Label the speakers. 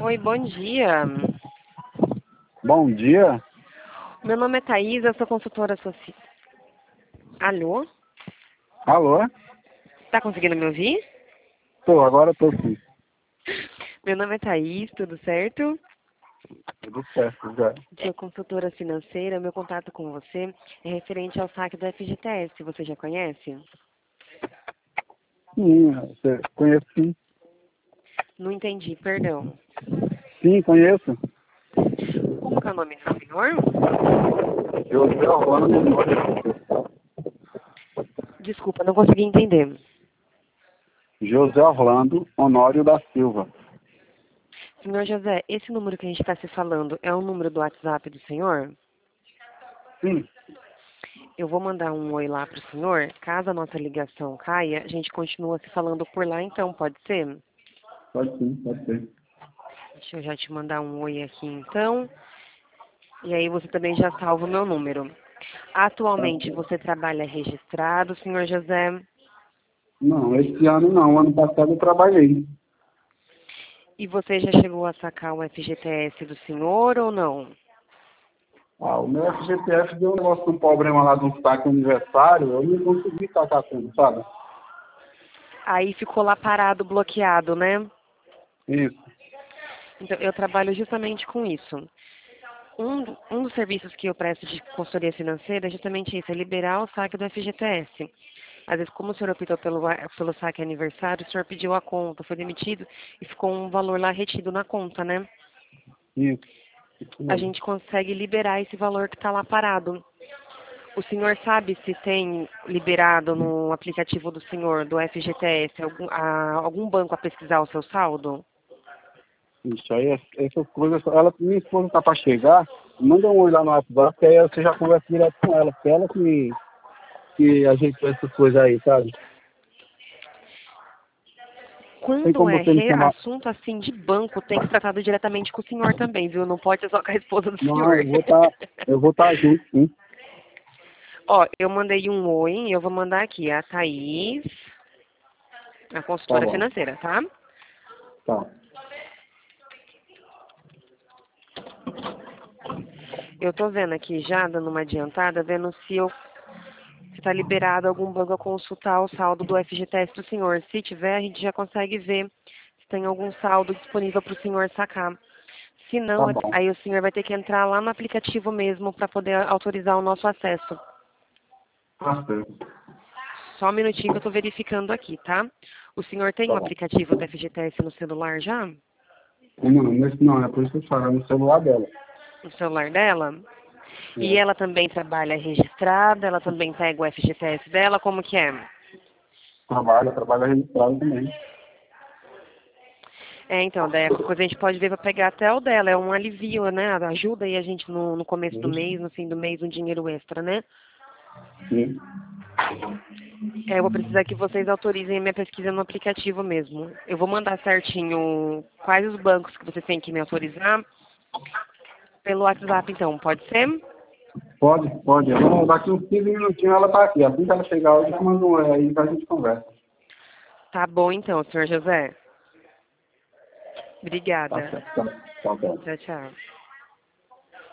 Speaker 1: Oi, bom dia.
Speaker 2: Bom dia.
Speaker 1: Meu nome é Thaís, eu sou consultora social. Alô?
Speaker 2: Alô?
Speaker 1: Tá conseguindo me ouvir?
Speaker 2: Agora tô sim.
Speaker 1: Meu nome é Thaís, tudo certo?
Speaker 2: Tudo certo já.
Speaker 1: Sou consultora financeira, meu contato com você é referente ao saque do FGTS, você já conhece?
Speaker 2: Sim, você conhece sim.
Speaker 1: Não entendi, perdão.
Speaker 2: Sim, conheço.
Speaker 1: Como que é o nome do senhor?
Speaker 2: José Orlando.
Speaker 1: Desculpa, não consegui entender.
Speaker 2: José Orlando Honório da Silva.
Speaker 1: Senhor José, esse número que a gente está se falando é o número do WhatsApp do senhor?
Speaker 2: Sim,
Speaker 1: Eu vou mandar um oi lá para o senhor. Caso a nossa ligação caia, a gente continua se falando por lá então, pode ser?
Speaker 2: pode sim, pode ser.
Speaker 1: Deixa eu já te mandar um oi aqui então. E aí você também já salva o meu número.
Speaker 2: Tá
Speaker 1: Atualmente
Speaker 2: certo.
Speaker 1: você trabalha registrado, senhor José?
Speaker 2: Não, esse ano não. Ano passado eu trabalhei.
Speaker 1: E você já chegou a sacar o FGTS do senhor ou não?
Speaker 2: O meu FGTS deu um negócio de um problema lá de um saque aniversário, eu não consegui sacar tudo, sabe?
Speaker 1: Aí ficou lá parado, bloqueado, né?
Speaker 2: Isso.
Speaker 1: Então, eu trabalho justamente com isso. Um dos serviços que eu presto de consultoria financeira é justamente isso, é liberar o saque do FGTS. Às vezes, como o senhor optou pelo saque aniversário, o senhor pediu a conta, foi demitido e ficou um valor lá retido na conta, né?
Speaker 2: Isso
Speaker 1: A
Speaker 2: mesmo.
Speaker 1: gente consegue liberar esse valor que está lá parado. O senhor sabe se tem liberado no aplicativo do senhor, do FGTS, algum banco a pesquisar o seu saldo?
Speaker 2: Isso aí, essas coisas, minha esposa tá para chegar, manda um oi lá no WhatsApp, que aí você já conversa direto com ela, porque ela que ajeitou essas coisas aí, sabe? Tem
Speaker 1: Quando
Speaker 2: como
Speaker 1: é
Speaker 2: você me chamar?
Speaker 1: assunto assim de banco, tem que ser tratado diretamente com o senhor também, viu? Não pode ser só com a esposa do
Speaker 2: Não,
Speaker 1: senhor.
Speaker 2: eu vou estar junto, sim.
Speaker 1: Ó, eu mandei um oi, e eu vou mandar aqui a Thaís, a
Speaker 2: Tá
Speaker 1: consultora
Speaker 2: bom,
Speaker 1: financeira, tá?
Speaker 2: tá.
Speaker 1: Eu tô vendo aqui já, dando uma adiantada, vendo se tá liberado algum banco a consultar o saldo do FGTS do senhor. Se tiver, a gente já consegue ver se tem algum saldo disponível para o senhor sacar. Se não,
Speaker 2: Tá bom.
Speaker 1: aí o senhor vai ter que entrar lá no aplicativo mesmo para poder autorizar o nosso acesso.
Speaker 2: Tá certo.
Speaker 1: Só um minutinho que eu tô verificando aqui, tá? O senhor tem
Speaker 2: Tá
Speaker 1: um
Speaker 2: bom.
Speaker 1: aplicativo do FGTS no celular já?
Speaker 2: Não, nesse não, é por isso que eu falo, é no celular dela.
Speaker 1: No celular dela? E
Speaker 2: É.
Speaker 1: ela também trabalha registrada, ela também pega o FGTS dela, como que é?
Speaker 2: Trabalha registrado também.
Speaker 1: É, então, daí qualquer coisa a gente pode ver para pegar até o dela, é um alivio, né? Ajuda aí a gente no começo do mês, no fim do mês, um dinheiro extra, né?
Speaker 2: Sim.
Speaker 1: É, eu vou precisar que vocês autorizem a minha pesquisa no aplicativo mesmo. Eu vou mandar certinho quais os bancos que vocês têm que me autorizar pelo WhatsApp, então, pode ser?
Speaker 2: Pode. Daqui uns 15 minutinhos ela tá aqui. Assim que ela chegar hoje, eu mando um oi aí que a gente conversa.
Speaker 1: Tá bom, então, senhor José.
Speaker 2: Tá
Speaker 1: Obrigada.
Speaker 2: certo. Tá bom.
Speaker 1: Tchau, tchau.